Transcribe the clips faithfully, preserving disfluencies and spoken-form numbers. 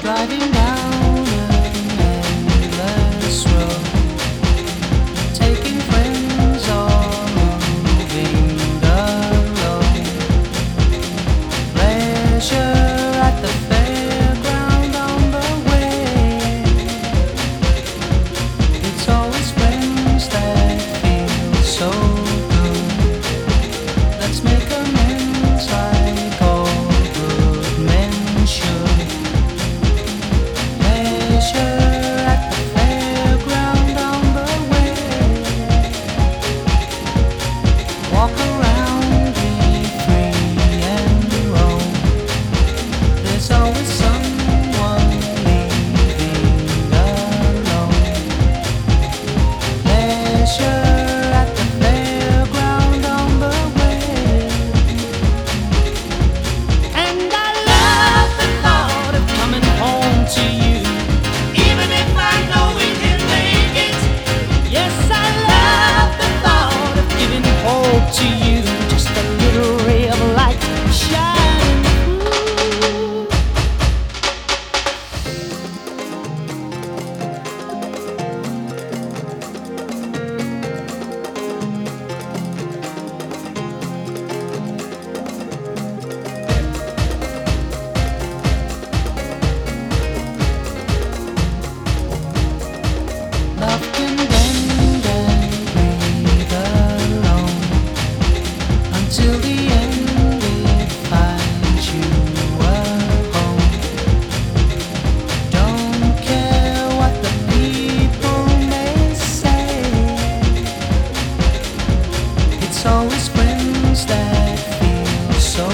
Driving down an endless road, taking friends or moving alone. Pleasure at the fairground on the way. It's always friends that feel so good. Let's make amends like all good men should. At the fairground on the way. Walk around, be free and roam. There's always someone leaving alone. Pleasure at the fairground on the way. And I love the thought of coming home to you. To you, just a little ray of light shining through. Love can bend and breathe alone till the end it finds you a home. Don't care what the people may say. It's always friends that feel so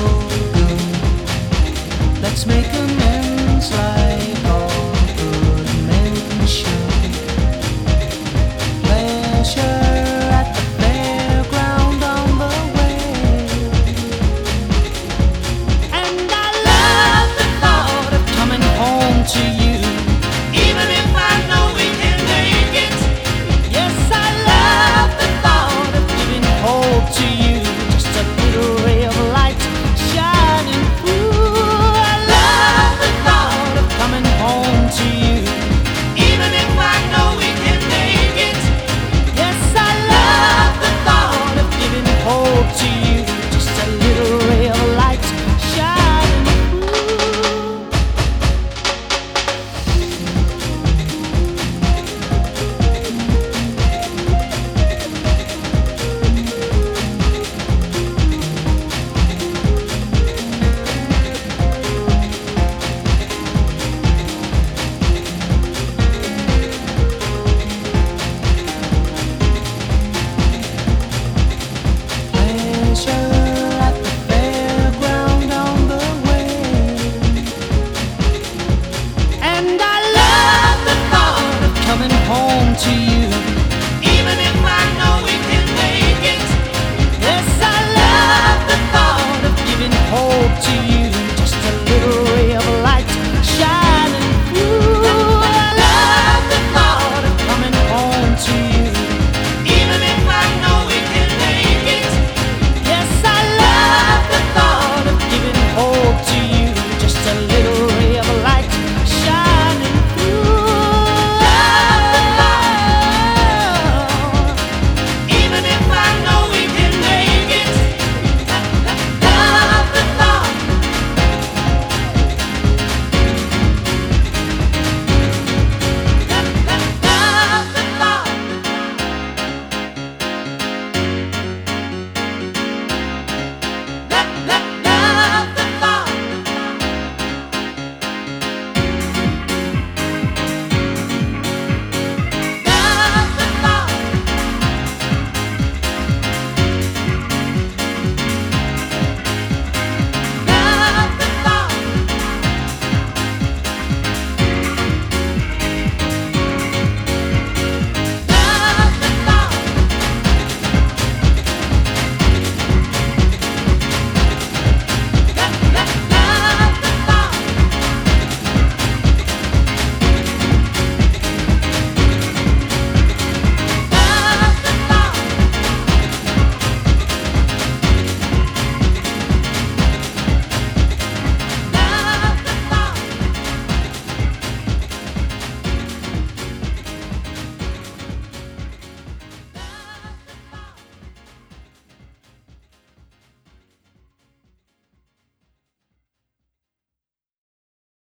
good. Let's make amends like all good men should. Pleasure at the fairground on the way. To you, even if I know we can make it. Yes, I love the thought of giving hope to you, just a little ray of light shining through. I love the thought of coming home to you, even if I know we can make it. Yes, I love the thought of giving hope to you, just a little ray of light shining through. At the fairground on the way. And I love the thought of coming home to you, even if I know we can make it. Yes, I love the thought of giving hope to you.